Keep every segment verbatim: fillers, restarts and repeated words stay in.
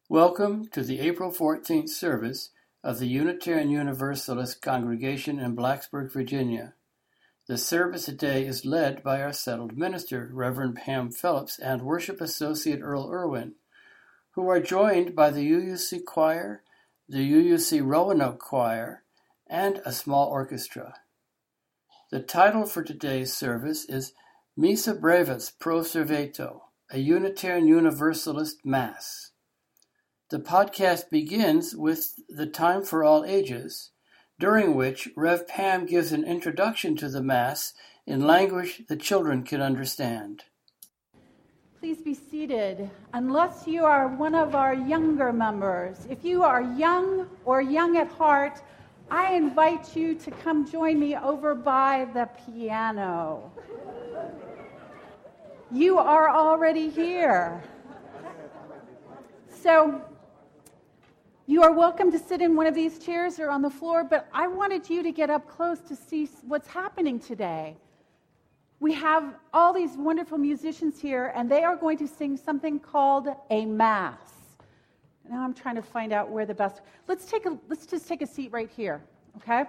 Welcome to the April fourteenth service of the Unitarian Universalist Congregation in Blacksburg, Virginia. The service today is led by our settled minister, Reverend Pam Phillips, and Worship Associate Earl Irwin, who are joined by the U U C Choir, the U U C Roanoke Choir, and a small orchestra. The title for today's service is Missa Brevis Pro Serveto, a Unitarian Universalist Mass. The podcast begins with the Time for All Ages, during which Rev Pam gives an introduction to the Mass in language the children can understand. Please be seated. Unless you are one of our younger members, if you are young or young at heart, I invite you to come join me over by the piano. You are already here. So, you are welcome to sit in one of these chairs or on the floor, but I wanted you to get up close to see what's happening today. We have all these wonderful musicians here, and they are going to sing something called a Mass. Now I'm trying to find out where the best... Let's take a, let's just take a seat right here, okay?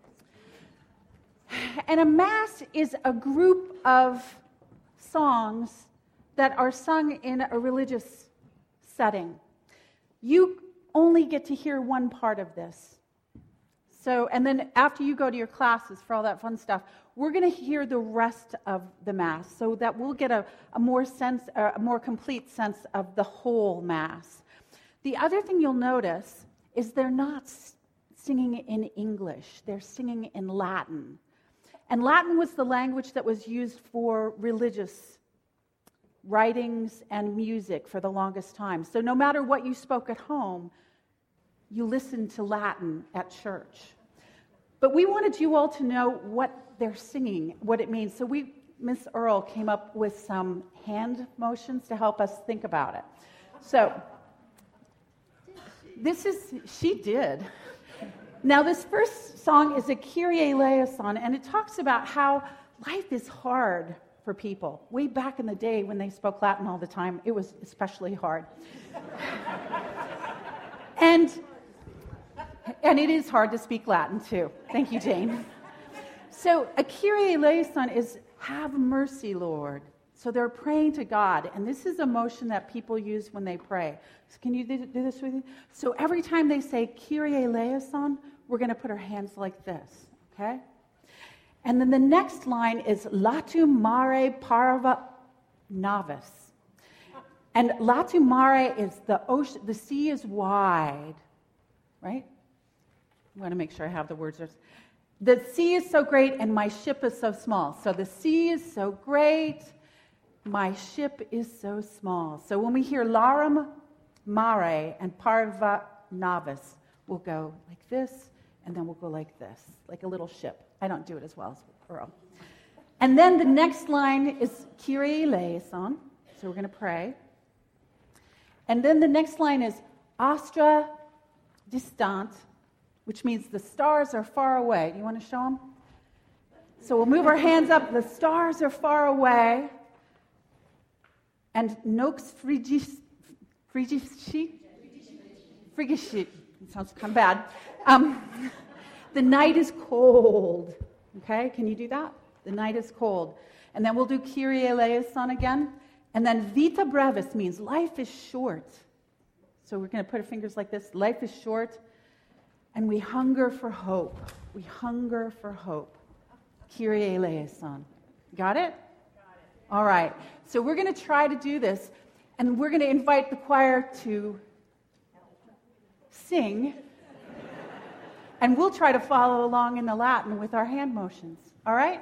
And a Mass is a group of songs that are sung in a religious setting. You only get to hear one part of this. So, and then after you go to your classes for all that fun stuff, we're going to hear the rest of the Mass so that we'll get a, a more sense, a more complete sense of the whole Mass. The other thing you'll notice is they're not singing in English. They're singing in Latin. And Latin was the language that was used for religious writings and music for the longest time. So no matter what you spoke at home, you listened to Latin at church. But we wanted you all to know what they're singing, what it means. So we, Miss Earl, came up with some hand motions to help us think about it. So this is, she did. Now this first song is a Kyrie eleison, and it talks about how life is hard for people. Way back in the day when they spoke Latin all the time, it was especially hard. and and it is hard to speak Latin too. Thank you, Jane. So a Kyrie eleison is have mercy, Lord. So they're praying to God, and this is a motion that people use when they pray. So can you do this with me? So every time they say Kyrie eleison, we're going to put our hands like this, okay? And then the next line is Latum mare parva navis. And Latum mare is the ocean, the sea is wide, right? I want to make sure I have the words. The sea is so great and my ship is so small. So the sea is so great, my ship is so small. So when we hear larum mare and parva navis, we'll go like this, and then we'll go like this, like a little ship. I don't do it as well as Earl. And then the next line is Kyrie eleison, so we're going to pray. And then the next line is Astra distant, which means the stars are far away. Do you want to show them? So we'll move our hands up. The stars are far away. And Nox frigis, frigisci? Frigisci. It sounds kind of bad. Um, the night is cold. Okay, can you do that? The night is cold. And then we'll do Kyrie eleison again. And then Vita brevis means life is short. So we're going to put our fingers like this. Life is short. And we hunger for hope. We hunger for hope. Kyrie eleison. Got it? Got it. All right. So we're going to try to do this. And we're going to invite the choir to sing. And we'll try to follow along in the Latin with our hand motions. All right?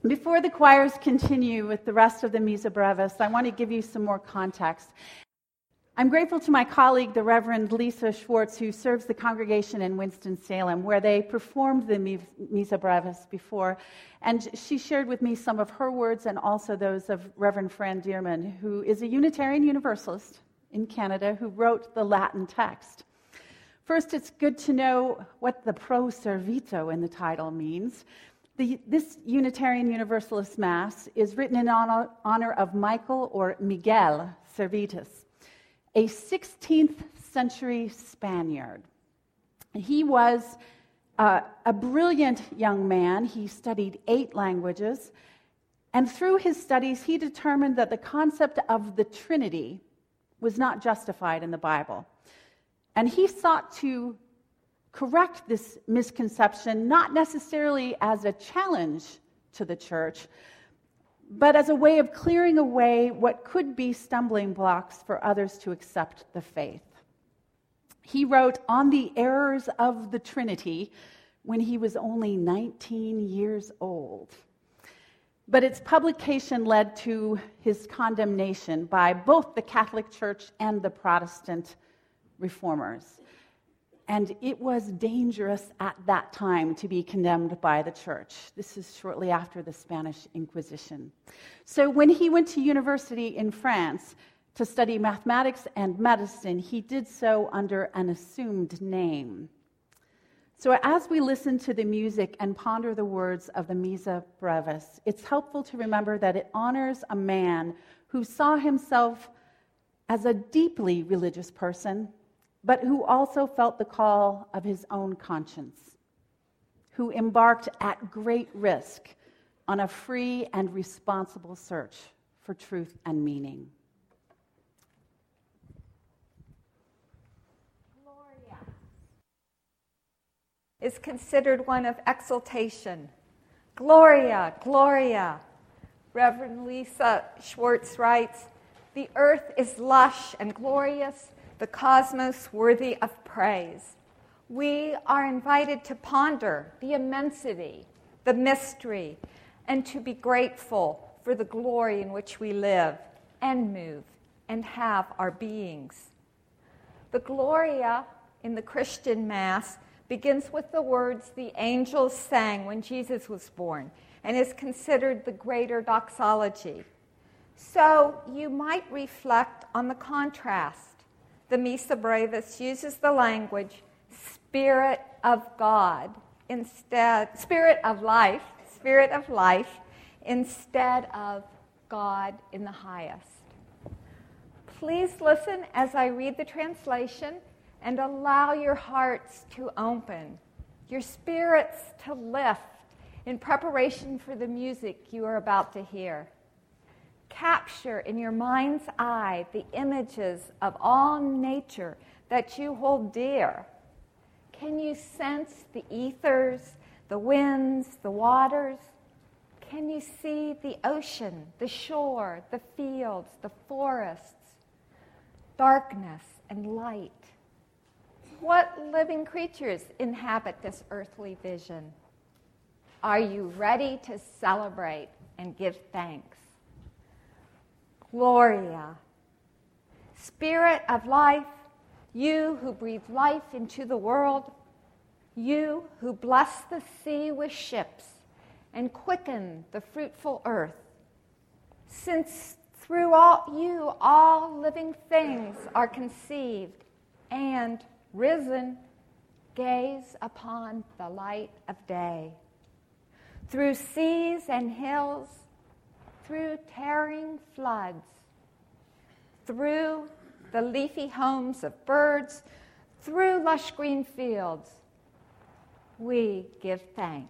Before the choirs continue with the rest of the Missa Brevis, I want to give you some more context. I'm grateful to my colleague, the Reverend Lisa Schwartz, who serves the congregation in Winston-Salem, where they performed the Missa Brevis before. And she shared with me some of her words and also those of Reverend Fran Dearman, who is a Unitarian Universalist in Canada who wrote the Latin text. First, it's good to know what the pro servito in the title means. The, this Unitarian Universalist Mass is written in honor, honor of Michael or Miguel Servetus, a sixteenth century Spaniard. He was uh, a brilliant young man. He studied eight languages, and through his studies, he determined that the concept of the Trinity was not justified in the Bible. And he sought to correct this misconception, not necessarily as a challenge to the church, but as a way of clearing away what could be stumbling blocks for others to accept the faith. He wrote on the errors of the Trinity when he was only nineteen years old. But its publication led to his condemnation by both the Catholic Church and the Protestant reformers. And it was dangerous at that time to be condemned by the church. This is shortly after the Spanish Inquisition. So when he went to university in France to study mathematics and medicine, he did so under an assumed name. So as we listen to the music and ponder the words of the Missa Brevis, it's helpful to remember that it honors a man who saw himself as a deeply religious person, but who also felt the call of his own conscience, who embarked at great risk on a free and responsible search for truth and meaning. Gloria is considered one of exaltation. Gloria, Gloria. Reverend Lisa Schwartz writes, "The earth is lush and glorious, the cosmos worthy of praise." We are invited to ponder the immensity, the mystery, and to be grateful for the glory in which we live and move and have our beings. The Gloria in the Christian Mass begins with the words the angels sang when Jesus was born and is considered the greater doxology. So you might reflect on the contrast. The Missa Brevis uses the language Spirit of God instead, Spirit of life, Spirit of life, instead of God in the highest. Please listen as I read the translation and allow your hearts to open, your spirits to lift in preparation for the music you are about to hear. Capture in your mind's eye the images of all nature that you hold dear. Can you sense the ethers, the winds, the waters? Can you see the ocean, the shore, the fields, the forests, darkness and light? What living creatures inhabit this earthly vision? Are you ready to celebrate and give thanks? Gloria, Spirit of life, you who breathe life into the world, you who bless the sea with ships and quicken the fruitful earth, since through all you all living things are conceived and risen, gaze upon the light of day. Through seas and hills, through tearing floods, through the leafy homes of birds, through lush green fields, we give thanks.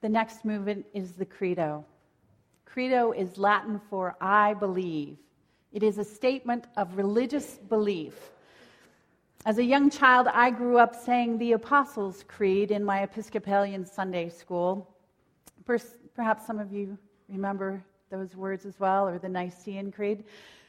next movement is the Credo. Credo is Latin for I believe. It is a statement of religious belief. As a young child, I grew up saying the Apostles' Creed in my Episcopalian Sunday school. Perhaps some of you remember those words as well, or the Nicene Creed.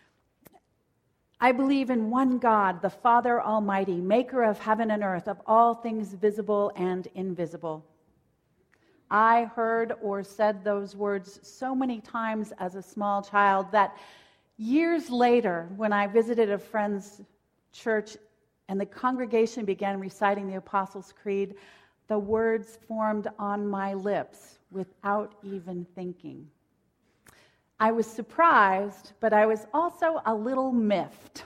I believe in one God, the Father Almighty, maker of heaven and earth, of all things visible and invisible. I heard or said those words so many times as a small child that years later, when I visited a friend's church and the congregation began reciting the Apostles' Creed, the words formed on my lips without even thinking. I was surprised, but I was also a little miffed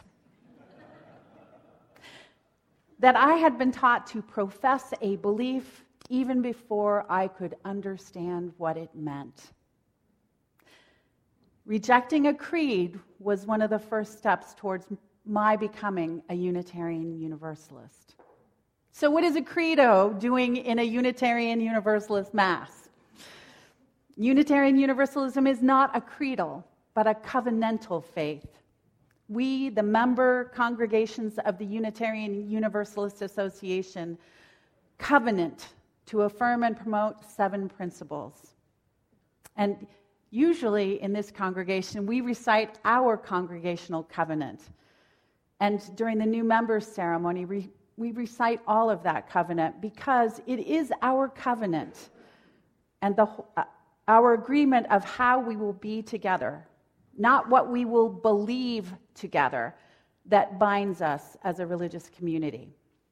that I had been taught to profess a belief even before I could understand what it meant. Rejecting a creed was one of the first steps towards my becoming a Unitarian Universalist. So what is a credo doing in a Unitarian Universalist Mass? Unitarian Universalism is not a creedal, but a covenantal faith. We, the member congregations of the Unitarian Universalist Association, covenant to affirm and promote seven principles. And usually in this congregation, we recite our congregational covenant. And during the new members ceremony, we, we recite all of that covenant because it is our covenant and the uh, our agreement of how we will be together, not what we will believe together, that binds us as a religious community.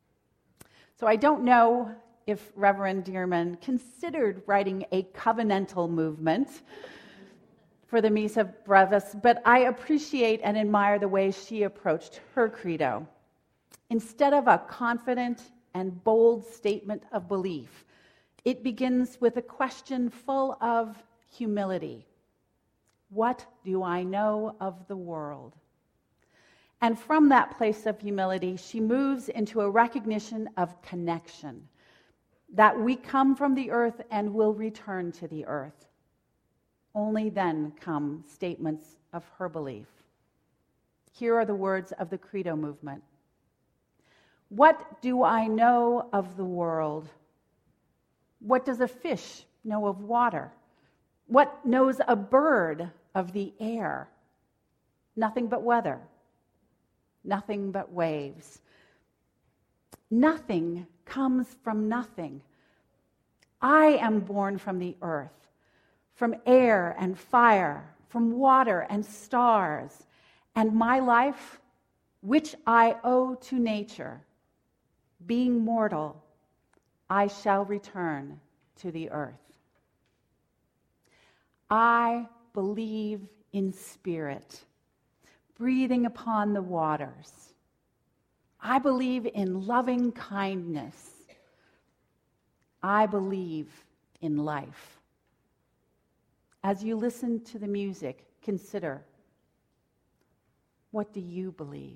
So I don't know if Reverend Dearman considered writing a covenantal movement for the Missa Brevis, but I appreciate and admire the way she approached her credo. Instead of a confident and bold statement of belief, it begins with a question full of humility. What do I know of the world? And from that place of humility, she moves into a recognition of connection, that we come from the earth and will return to the earth. Only then come statements of her belief. Here are the words of the Credo movement. What do I know of the world? What does a fish know of water? What knows a bird of the air? Nothing but weather. Nothing but waves. Nothing comes from nothing. I am born from the earth, from air and fire, from water and stars, and my life, which I owe to nature, being mortal, I shall return to the earth. I believe in spirit, breathing upon the waters. I believe in loving kindness. I believe in life. As you listen to the music, consider, what do you believe?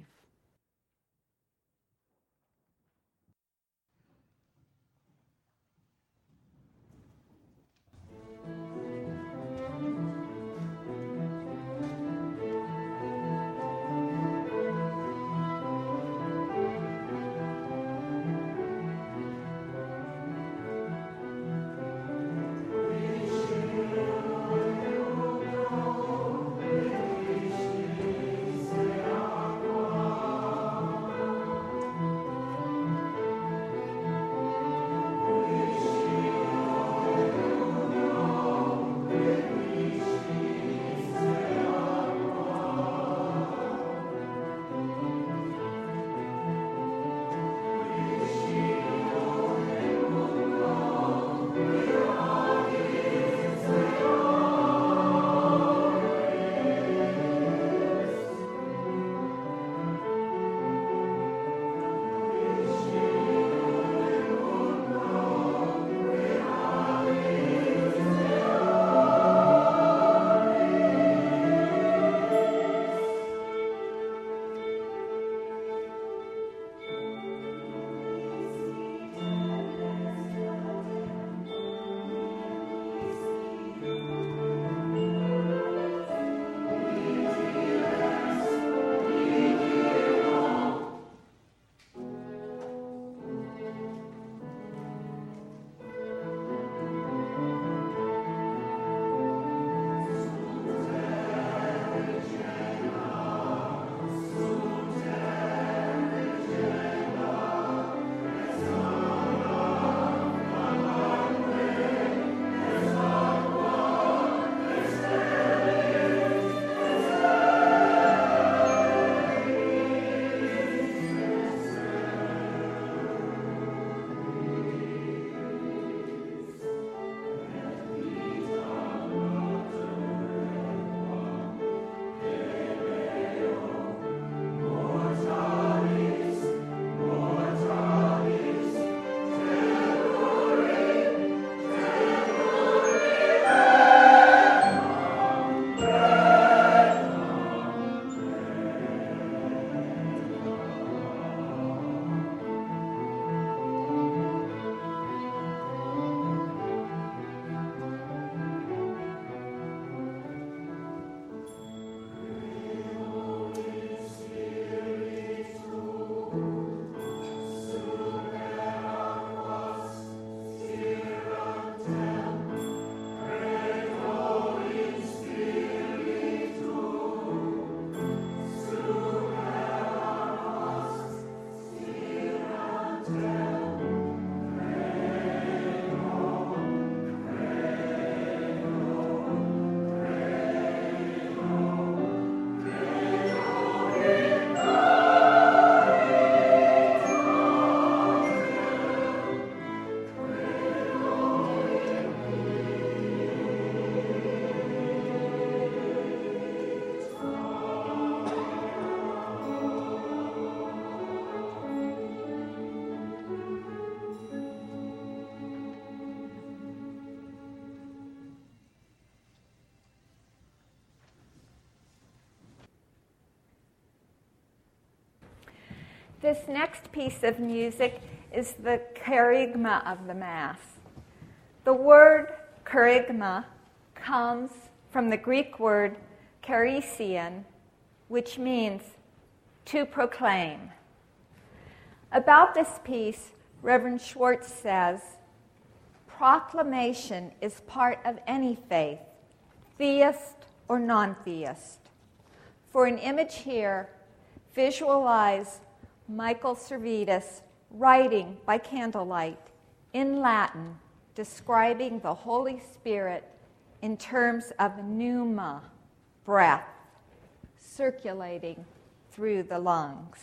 This next piece of music is the kerygma of the Mass. The word kerygma comes from the Greek word keresian, which means to proclaim. About this piece, Reverend Schwartz says, proclamation is part of any faith, theist or non-theist. For an image here, visualize Michael Servetus writing by candlelight in Latin, describing the Holy Spirit in terms of pneuma, breath, circulating through the lungs.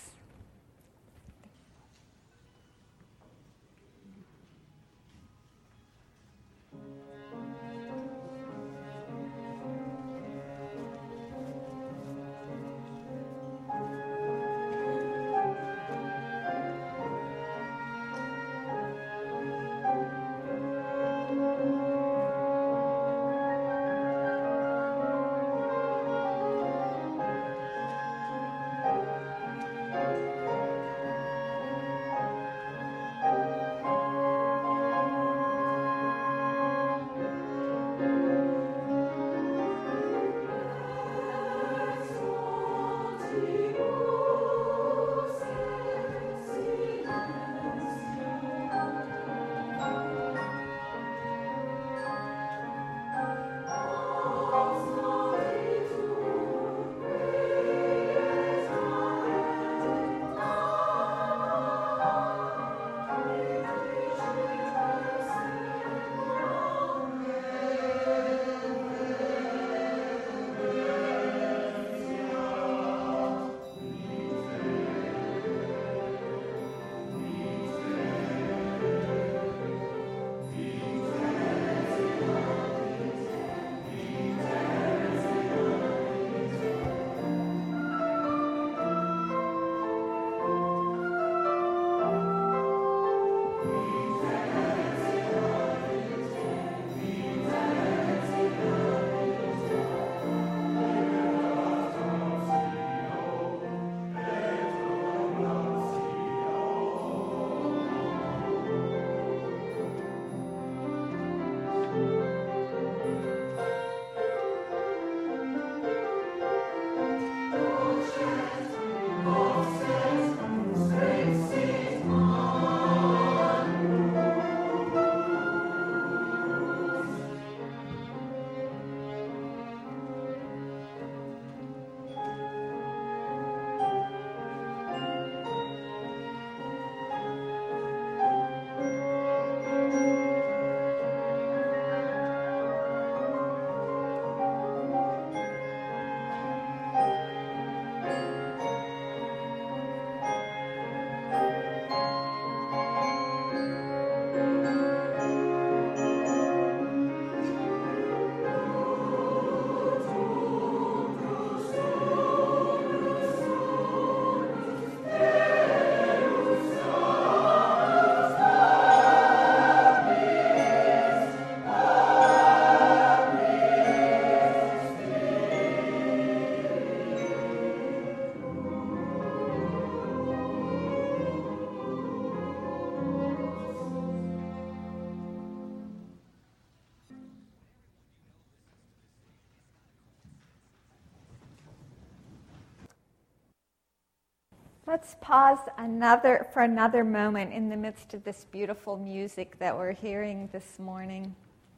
Let's pause another for another moment in the midst of this beautiful music that we're hearing this morning.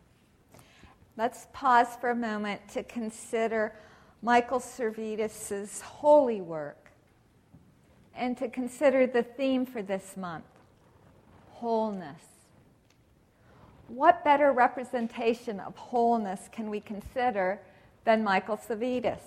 Let's pause for a moment to consider Michael Servetus's holy work and to consider the theme for this month, wholeness. What better representation of wholeness can we consider than Michael Servetus?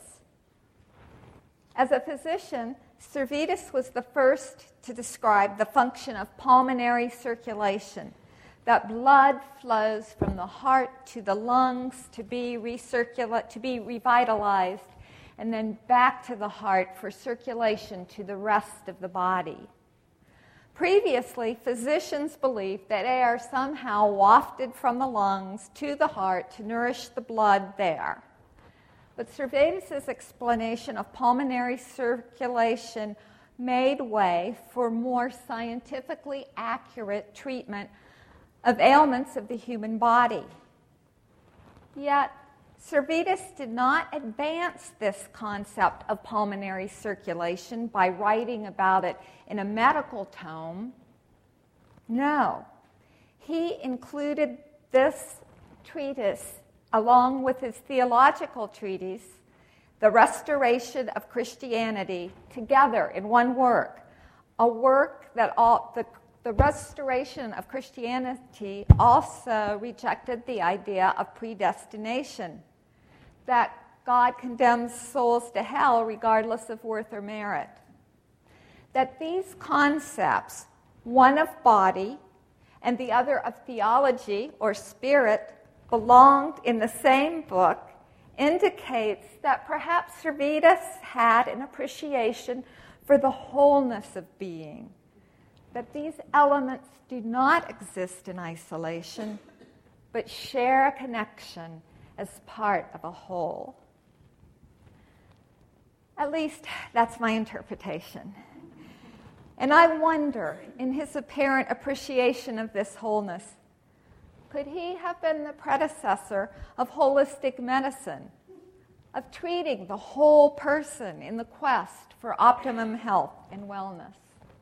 As a physician, Servetus was the first to describe the function of pulmonary circulation, that blood flows from the heart to the lungs to be recircula- to be revitalized, and then back to the heart for circulation to the rest of the body. Previously, physicians believed that air somehow wafted from the lungs to the heart to nourish the blood there. But Servetus's explanation of pulmonary circulation made way for more scientifically accurate treatment of ailments of the human body. Yet, Servetus did not advance this concept of pulmonary circulation by writing about it in a medical tome. No. He included this treatise along with his theological treatise, The Restoration of Christianity, together in one work, a work that all, the, the Restoration of Christianity also rejected the idea of predestination, that God condemns souls to hell regardless of worth or merit. That these concepts, one of body and the other of theology or spirit, belonged in the same book indicates that perhaps Servetus had an appreciation for the wholeness of being, that these elements do not exist in isolation, but share a connection as part of a whole. At least that's my interpretation. And I wonder, in his apparent appreciation of this wholeness, could he have been the predecessor of holistic medicine, of treating the whole person in the quest for optimum health and wellness?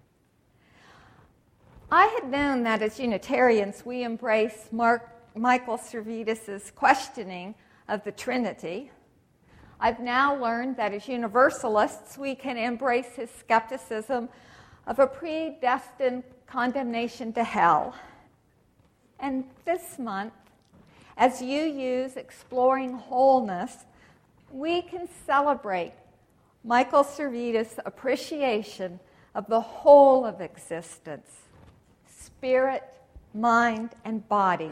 I had known that as Unitarians we embrace Mark, Michael Servetus's questioning of the Trinity. I've now learned that as Universalists we can embrace his skepticism of a predestined condemnation to hell. And this month, as you use Exploring Wholeness, we can celebrate Michael Servetus' appreciation of the whole of existence, spirit, mind, and body.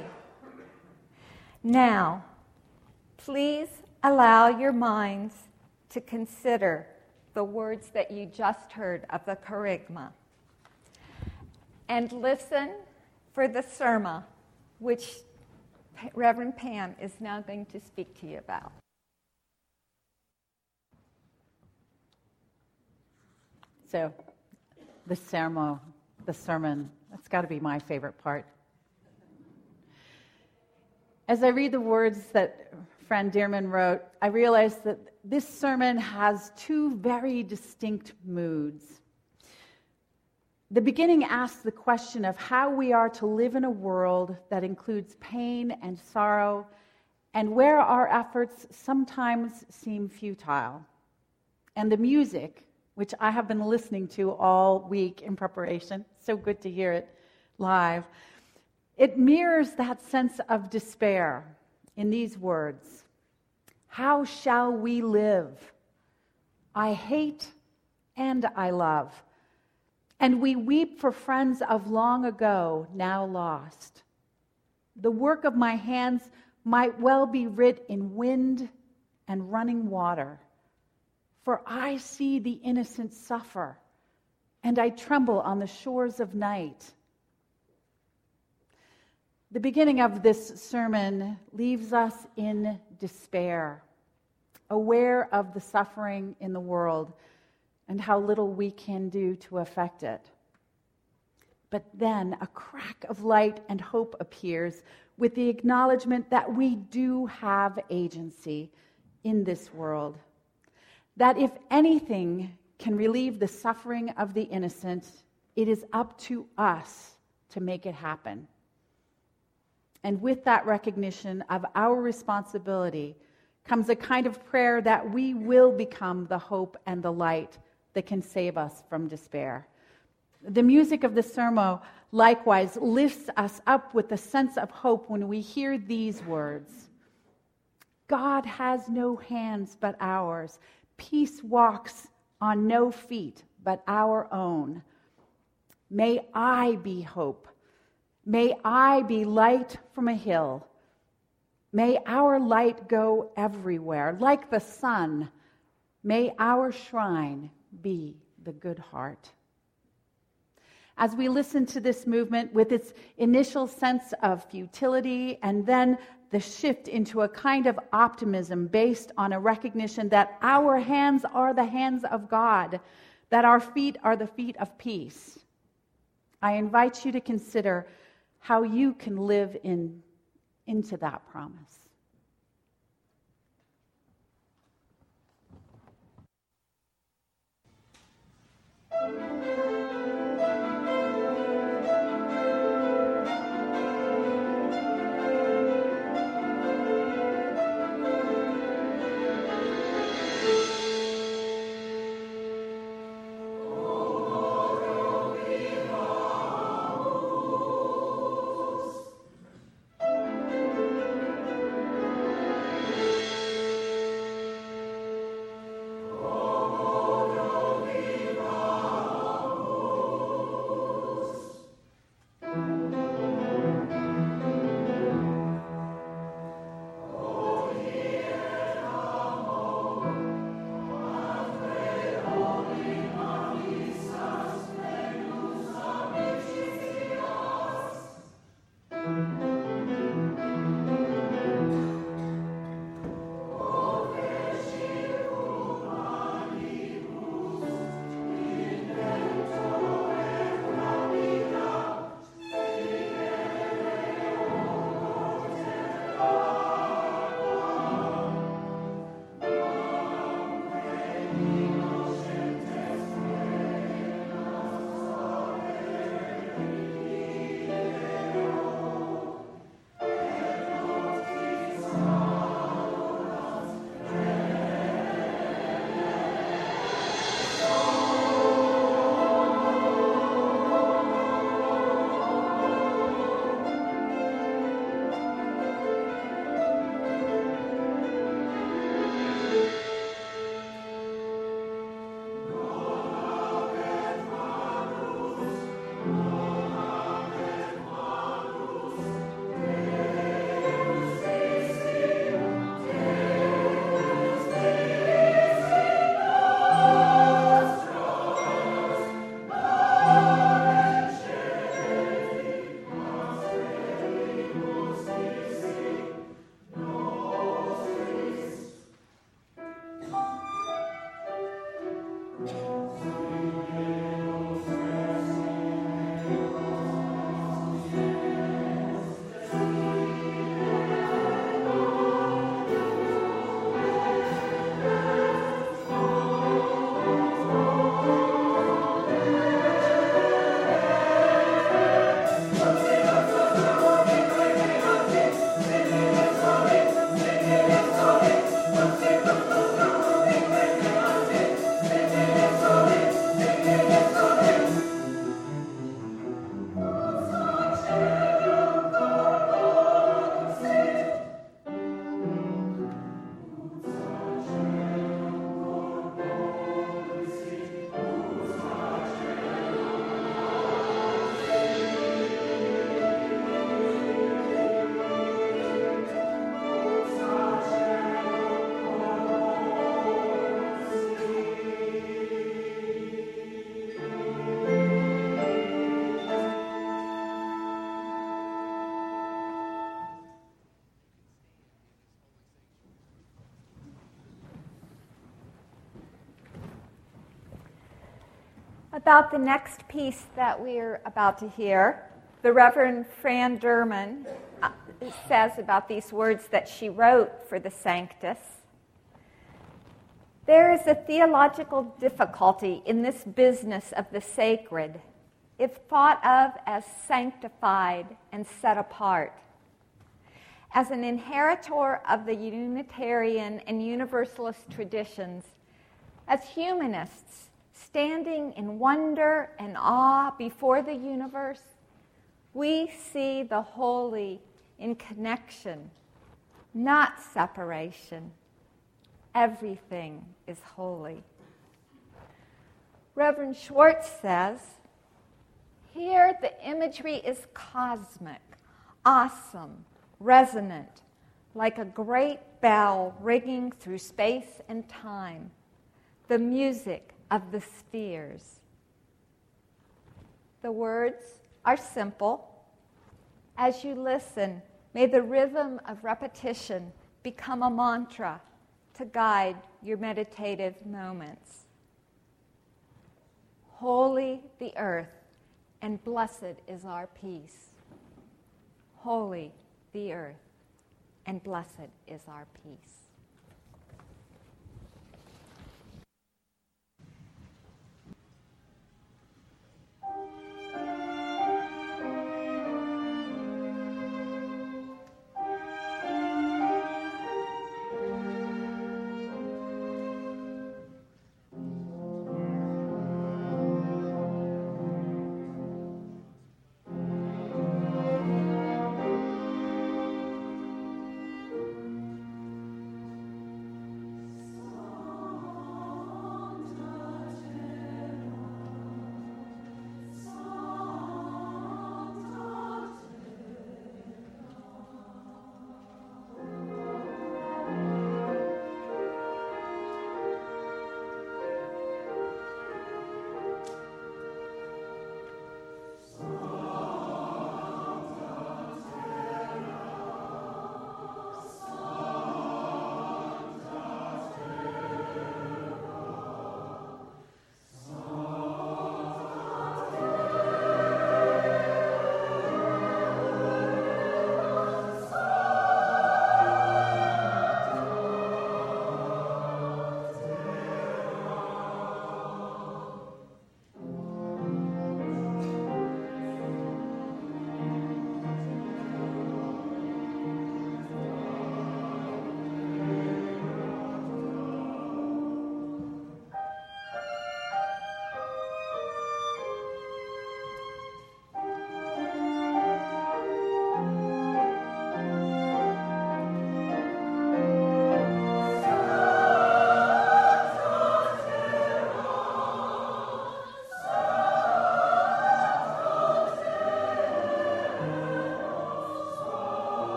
Now, please allow your minds to consider the words that you just heard of the Kerygma, and listen for the Serma, which Reverend Pam is now going to speak to you about. So, the sermo, the sermon, that's got to be my favorite part. As I read the words that friend Dearman wrote, I realized that this sermon has two very distinct moods. The beginning asks the question of how we are to live in a world that includes pain and sorrow, and where our efforts sometimes seem futile. And the music, which I have been listening to all week in preparation, so good to hear it live, it mirrors that sense of despair in these words. How shall we live? I hate and I love. And we weep for friends of long ago, now lost. The work of my hands might well be writ in wind and running water. For I see the innocent suffer, and I tremble on the shores of night. The beginning of this sermon leaves us in despair, aware of the suffering in the world and how little we can do to affect it. But then a crack of light and hope appears with the acknowledgement that we do have agency in this world. That if anything can relieve the suffering of the innocent, it is up to us to make it happen. And with that recognition of our responsibility comes a kind of prayer that we will become the hope and the light that can save us from despair. The music of the sermo likewise lifts us up with a sense of hope when we hear these words. God has no hands but ours. Peace walks on no feet but our own. May I be hope. May I be light from a hill. May our light go everywhere. Like the sun, may our shrine be the good heart. As we listen to this movement with its initial sense of futility and then the shift into a kind of optimism based on a recognition that our hands are the hands of God, that our feet are the feet of peace. I invite you to consider how you can live in, into that promise. About the next piece that we're about to hear, the Reverend Fran Derman uh, says about these words that she wrote for the Sanctus. There is a theological difficulty in this business of the sacred, if thought of as sanctified and set apart. As an inheritor of the Unitarian and Universalist traditions, as humanists, standing in wonder and awe before the universe, we see the holy in connection, not separation. Everything is holy. Reverend Schwartz says, here the imagery is cosmic, awesome, resonant, like a great bell ringing through space and time, the music of the spheres. The words are simple. As you listen, may the rhythm of repetition become a mantra to guide your meditative moments. Holy the earth, and blessed is our peace. Holy the earth, and blessed is our peace.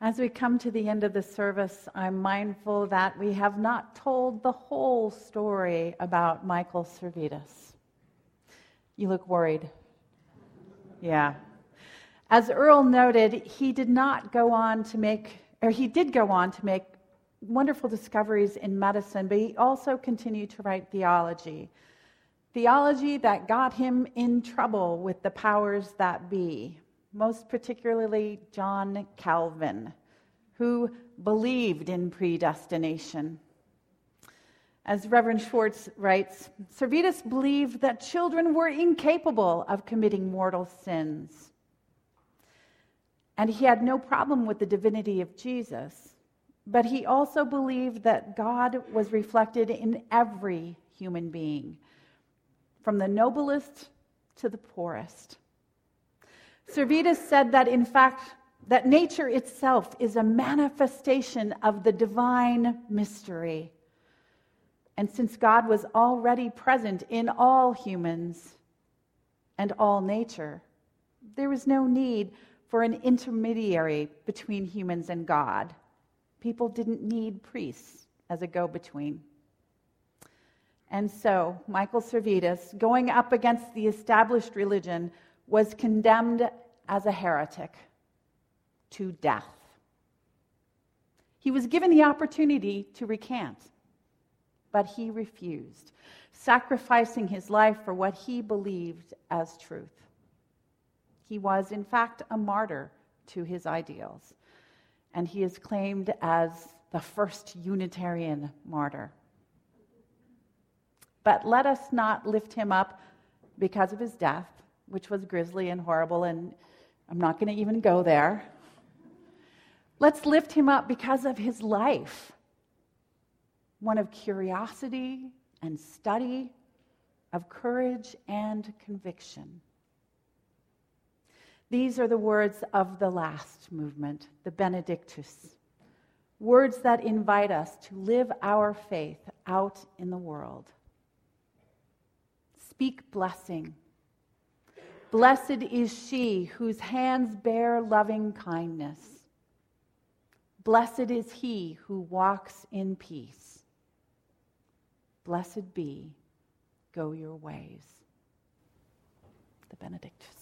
As we come to the end of the service, I'm mindful that we have not told the whole story about Michael Servetus. You look worried. Yeah. As Earl noted, he did not go on to make, or he did go on to make wonderful discoveries in medicine, but he also continued to write theology. Theology that got him in trouble with the powers that be, most particularly John Calvin, who believed in predestination. As Reverend Schwartz writes, Servetus believed that children were incapable of committing mortal sins. And he had no problem with the divinity of Jesus, but he also believed that God was reflected in every human being, from the noblest to the poorest. Servetus said that, in fact, that nature itself is a manifestation of the divine mystery. And since God was already present in all humans and all nature, there was no need for an intermediary between humans and God. People didn't need priests as a go-between. And so, Michael Servetus, going up against the established religion, was condemned as a heretic to death. He was given the opportunity to recant, but he refused, sacrificing his life for what he believed as truth. He was, in fact, a martyr to his ideals, and he is claimed as the first Unitarian martyr. But let us not lift him up because of his death, which was grisly and horrible, and I'm not going to even go there. Let's lift him up because of his life, one of curiosity and study, of courage and conviction. These are the words of the last movement, the Benedictus, words that invite us to live our faith out in the world. Speak blessing. Blessed is she whose hands bear loving kindness. Blessed is he who walks in peace. Blessed be, go your ways. The Benedictus.